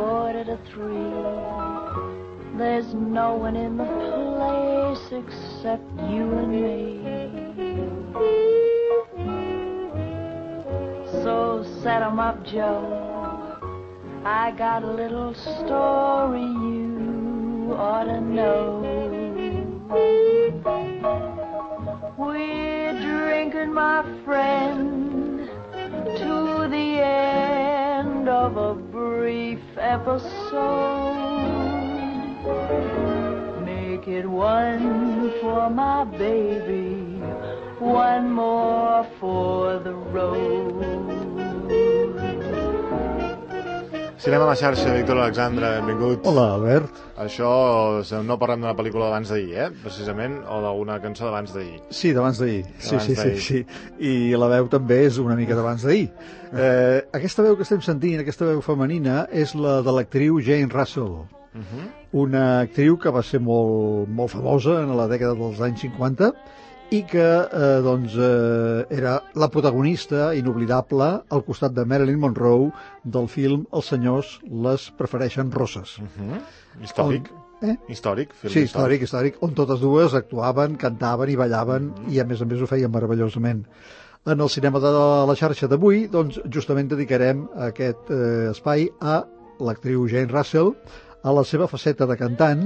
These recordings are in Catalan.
2:45. There's no one in the place except you and me. So set 'em up, Joe. I got a little story you ought to know. We're drinking, my friend, to the end of a brief episode. Make it one for my baby, one more for the road. Cinema a la xarxa, Víctor Alexandre, benvingut. Hola, Albert. Això, no parlem d'una pel·lícula d'abans d'ahir, precisament, o d'una cançó d'abans d'ahir. Sí, d'abans d'ahir. Sí. I la veu també és una mica d'abans d'ahir. Aquesta veu que estem sentint, aquesta veu femenina, és la de l'actriu Jane Russell. Una actriu que va ser molt famosa en la dècada dels anys 50 i que era la protagonista inoblidable al costat de Marilyn Monroe del film Els senyors les prefereixen rosses. Històric. Històric, film històric, on totes dues actuaven, cantaven i ballaven i a més ho feien meravellosament. En el cinema de la xarxa d'avui, doncs, justament dedicarem aquest espai a l'actriu Jane Russell, a la seva faceta de cantant,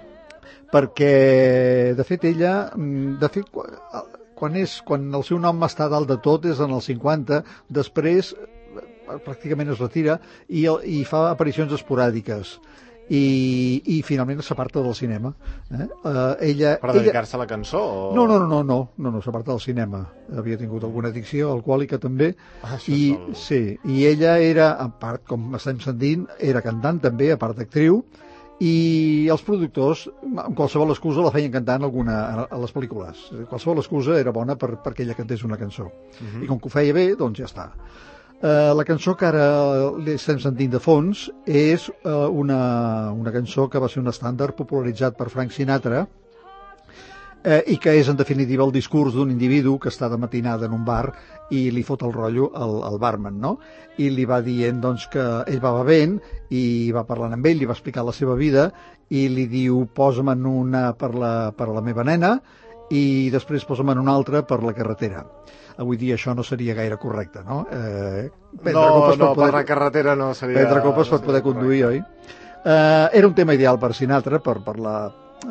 perquè, de fet, ella, quan el seu nom està dalt de tot és en els 50, després pràcticament es retira i fa aparicions esporàdiques i finalment s'aparta del cinema. Per dedicar-se a la cançó? O... No, s'aparta del cinema. Havia tingut alguna addicció alcohòlica també i ella era, a part, com estem sentint, era cantant també, a part d'actriu, i els productors, amb qualsevol excusa, la feien cantar a les pel·lícules. Qualsevol excusa era bona perquè ella cantés una cançó. I com que ho feia bé, doncs ja està. La cançó que ara estem sentint de fons és una cançó que va ser un estàndard popularitzat per Frank Sinatra i que és, en definitiva, el discurs d'un individu que està de matinada en un bar i li fot el rotllo al barman, no? I li va dient, doncs, que ell va bevent i va parlant amb ell, li va explicar la seva vida i li diu, posa'm una per la meva nena i després posa'm una altra per la carretera. Avui dia això no seria gaire correcte, no? Per la carretera no seria... Prendre copes per poder conduir, oi? Era un tema ideal per Sinatra, per la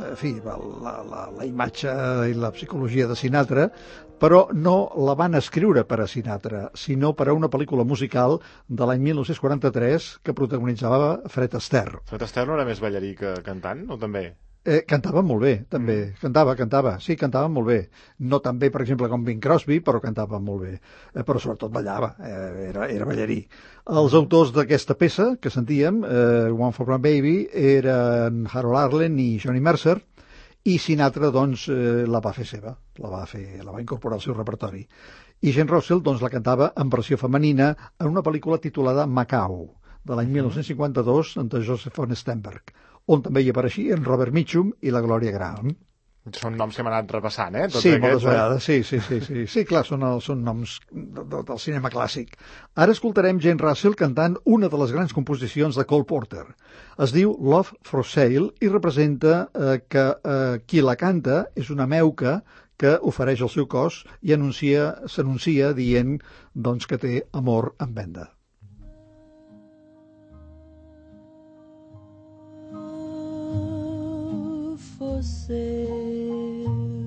imatge i la psicologia de Sinatra, però no la van escriure per a Sinatra, sinó per a una pel·lícula musical de l'any 1943 que protagonitzava Fred Astaire. Fred Astaire no era més ballarí que cantant, o també? Cantava molt bé, també. Cantava molt bé. No tan bé, per exemple, com Bing Crosby, però cantava molt bé. Però sobretot ballava, era ballarí. Els autors d'aquesta peça que sentíem, One for My Baby, eren Harold Arlen i Johnny Mercer, i Sinatra, doncs, la va fer seva, la va incorporar al seu repertori. I Jane Russell, doncs, la cantava en versió femenina en una pel·lícula titulada Macau, de l'any 1952, de Joseph von Sternberg, on també hi apareixien Robert Mitchum i la Gloria Graham. Són noms que hem anat repassant, Moltes vegades, sí. Sí, clar, són noms del cinema clàssic. Ara escoltarem Jane Russell cantant una de les grans composicions de Cole Porter. Es diu Love for Sale i representa que qui la canta és una meuca que ofereix el seu cos i s'anuncia dient, doncs, que té amor en venda. For sale,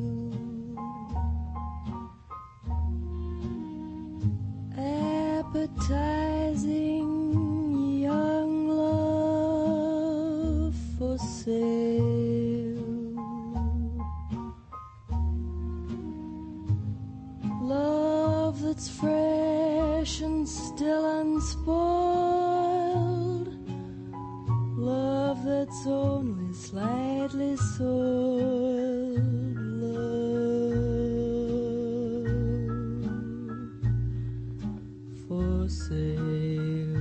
appetizing young love for sale, love that's fresh and still unspoiled, love that's only slightly soiled, love for sale.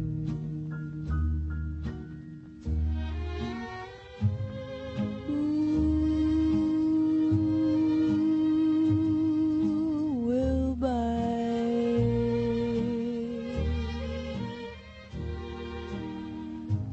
Who will buy?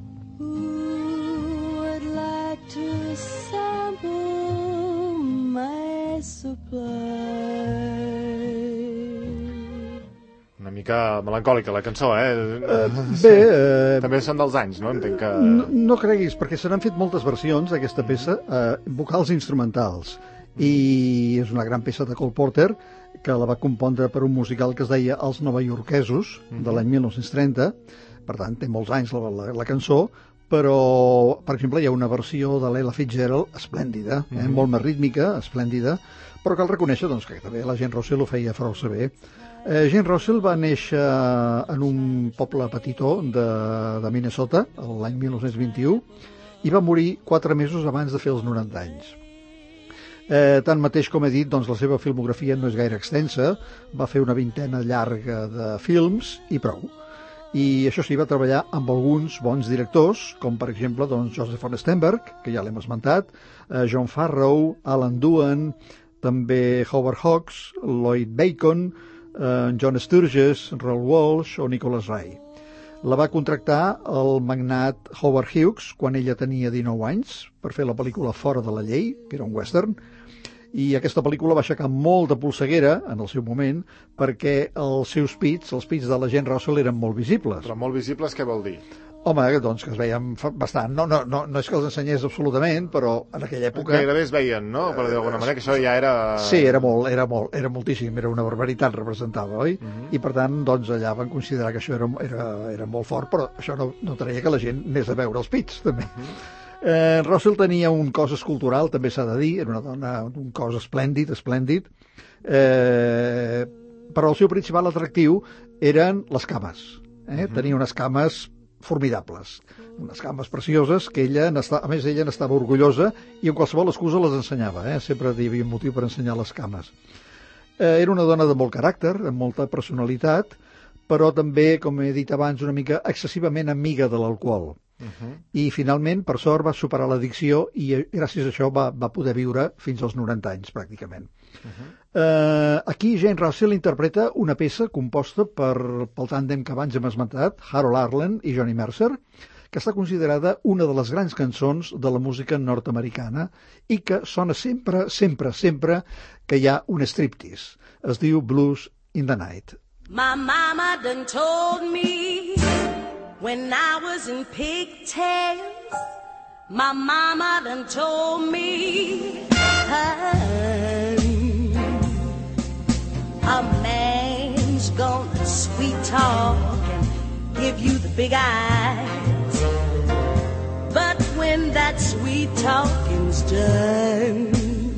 Una mica melancòlica, la cançó, També són dels anys, no? Entenc que... No creguis, perquè se n'han fet moltes versions d'aquesta peça, vocals instrumentals, i és una gran peça de Cole Porter, que la va compondre per un musical que es deia Els Novaiorquesos, de l'any 1930, per tant, té molts anys la cançó, però, per exemple, hi ha una versió de l'Ella Fitzgerald esplèndida, molt més rítmica, esplèndida, però cal reconèixer doncs, que també la Jane Russell ho feia força bé. Jane Russell va néixer en un poble petitó de Minnesota l'any 1921 i va morir 4 mesos abans de fer els 90 anys. Tanmateix, com he dit, doncs, la seva filmografia no és gaire extensa, va fer una 20ena llarga de films i prou. I això sí, va treballar amb alguns bons directors, com per exemple doncs, Joseph von Sternberg, que ja l'hem esmentat, John Farrow, Alan Doohan, també Howard Hawks, Lloyd Bacon, John Sturges, Raoul Walsh o Nicholas Ray. La va contractar el magnat Howard Hughes quan ella tenia 19 anys per fer la pel·lícula Fora de la llei, que era un western, i aquesta pel·lícula va aixecar molta polseguera en el seu moment perquè els seus pits, els pits de la Jane Russell, eren molt visibles. Però molt visibles què vol dir? Home, doncs que es veien bastant. No és que els ensenyés absolutament, però en aquella època... Gairebé es veien, no? Per dir d'alguna manera, que això ja era... Sí, era moltíssim, era una barbaritat representava, oi? I per tant, doncs, allà van considerar que això era molt fort, però això no treia que la gent anés a veure els pits, també. Russell tenia un cos escultural, també s'ha de dir, era una dona, un cos esplèndid, però el seu principal atractiu eren les cames. Tenia unes cames formidables, unes cames precioses que ella n'estava orgullosa i en qualsevol excusa les ensenyava, sempre hi havia un motiu per ensenyar les cames. Era una dona de molt caràcter, amb molta personalitat, però també, com he dit abans, una mica excessivament amiga de l'alcohol. I finalment, per sort, va superar l'addicció i gràcies a això va poder viure fins als 90 anys, pràcticament. Aquí Jane Russell interpreta una peça composta pel tàndem que abans hem esmentat, Harold Arlen i Johnny Mercer, que està considerada una de les grans cançons de la música nord-americana i que sona sempre que hi ha un striptease. Es diu Blues in the Night. My mama done told me when I was in pigtails, my mama done told me a man's gonna sweet talk and give you the big eyes, but when that sweet talking's done,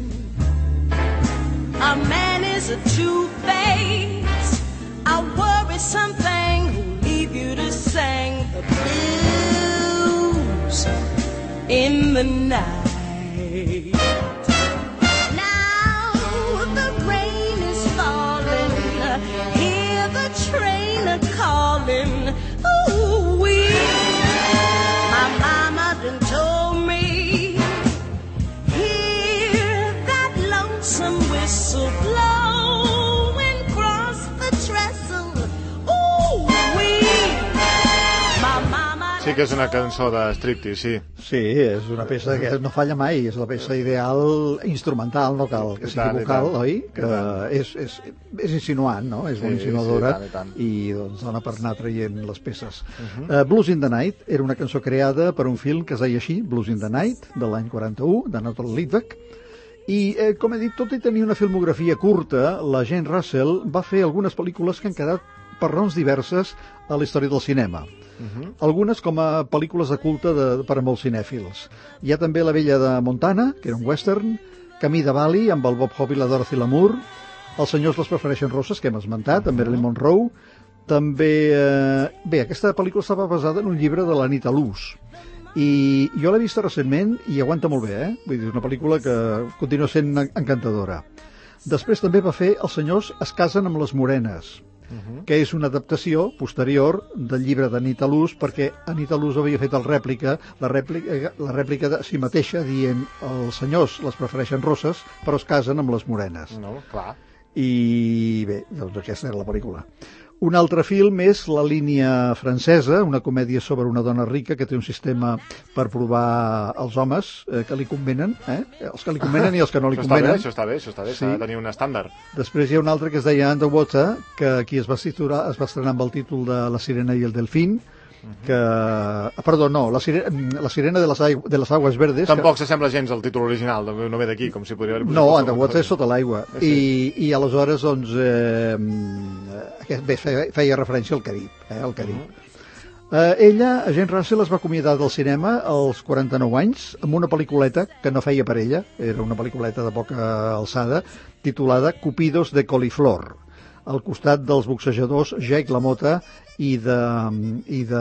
a man is a two-face, a worrisome thing who'll leave you to sing the blues in the night. Now the rain is falling, hear the train a-calling, ooh-wee. My mama done told me, hear that lonesome whistle blowing across the trestle, ooh-wee. My mama... Sí que és una cançó de striptease, sí. Sí, és una peça que no falla mai, és la peça ideal instrumental, no cal que sigui vocal, oi? Que és insinuant, no? És molt insinuadora i doncs dona per anar traient les peces. Blues in the Night era una cançó creada per un film que es deia així, Blues in the Night, de l'any 41, de Nathan Litvak, i, com he dit, tot i tenir una filmografia curta, la Jane Russell va fer algunes pel·lícules que han quedat per raons diverses a la història del cinema. Algunes com a pel·lícules de culte per a molts cinèfils. Hi ha també La vella de Montana, que era un western, Camí de Bali, amb el Bob Hope i la Dorothy Lamour, Els senyors les prefereixen rosses, que hem esmentat, amb Marilyn Monroe. També... Bé, aquesta pel·lícula estava basada en un llibre de l'Anita Loos, i jo l'he vista recentment i aguanta molt bé, Vull dir, és una pel·lícula que continua sent encantadora. Després també va fer Els senyors es casen amb les morenes, que és una adaptació posterior del llibre d'Anita Loos, perquè Anita Loos havia fet la rèplica de si mateixa dient els senyors les prefereixen rosses però es casen amb les morenes. No, clar. I bé, doncs aquesta era la pel·lícula. Un altre film és La línia francesa, una comèdia sobre una dona rica que té un sistema per provar els homes que li convenen, els que li convenen i els que no li convenen. Això està bé, s'ha de tenir un estàndard. Després hi ha un altre que es deia Underwater, que aquí es va estrenar amb el títol de La sirena i el delfín, la sirena de les aguas verdes. Tampoc s'assembla gens al títol original, no ve d'aquí, com si podria haver... No, Underwater és sota l'aigua. I aleshores, doncs, feia referència al Carib. Ella, Jane Russell, es va acomiadar del cinema als 49 anys amb una pel·lículeta que no feia per ella, era una pel·lículeta de poca alçada, titulada Cupidos de Coliflor, al costat dels boxejadors Jake LaMotta i de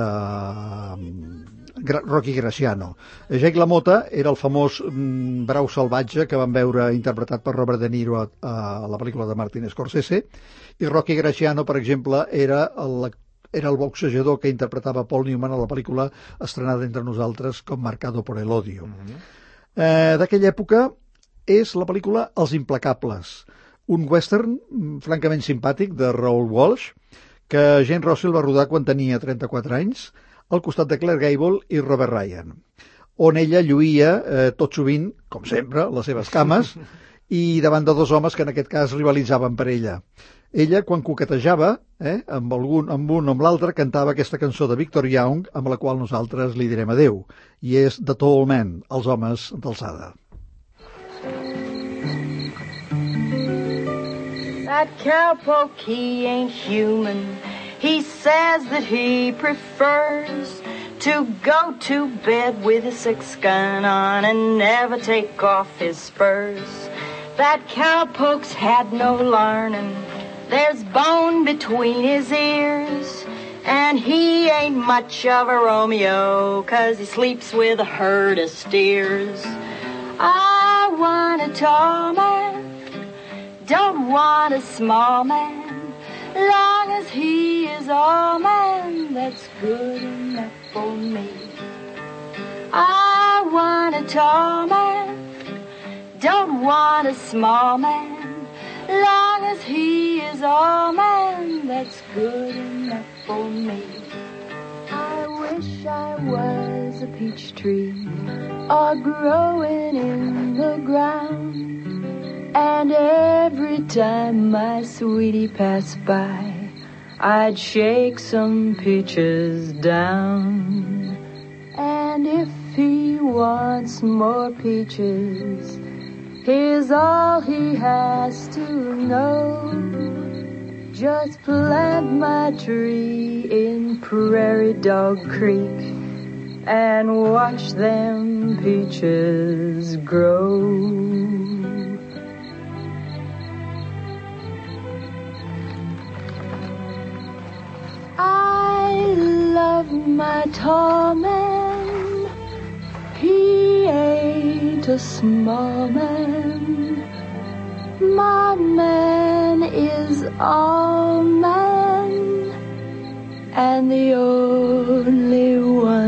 Rocky Graciano. Jake LaMotta era el famós brau salvatge que vam veure interpretat per Robert De Niro a la pel·lícula de Martin Scorsese, i Rocky Graciano, per exemple, era el boxejador que interpretava Paul Newman a la pel·lícula estrenada entre nosaltres com Marcado por el Odio. D'aquella època és la pel·lícula Els Implacables, un western francament simpàtic de Raoul Walsh que Jane Russell va rodar quan tenia 34 anys al costat de Claire Gable i Robert Ryan, on ella lluïa tot sovint, com sempre, les seves cames i davant de dos homes que en aquest cas rivalitzaven per ella. Ella, quan coquetejava amb un o amb l'altre, cantava aquesta cançó de Victor Young amb la qual nosaltres li direm adeu, i és The Tall Men, els homes d'alçada. That cowpoke, he ain't human. He says that he prefers to go to bed with a 6-gun on and never take off his spurs. That cowpoke's had no learning. There's bone between his ears. And he ain't much of a Romeo, 'cause he sleeps with a herd of steers. I want a tall man, don't want a small man, long as he is all man, that's good enough for me. I want a tall man, don't want a small man, long as he is all man, that's good enough for me. I wish I was a peach tree, or growing in the ground, and every time my sweetie passed by, I'd shake some peaches down. And if he wants more peaches, here's all he has to know. Just plant my tree in Prairie Dog Creek and watch them peaches grow. I love my tall man, he ain't a small man. My man is all man, and the only one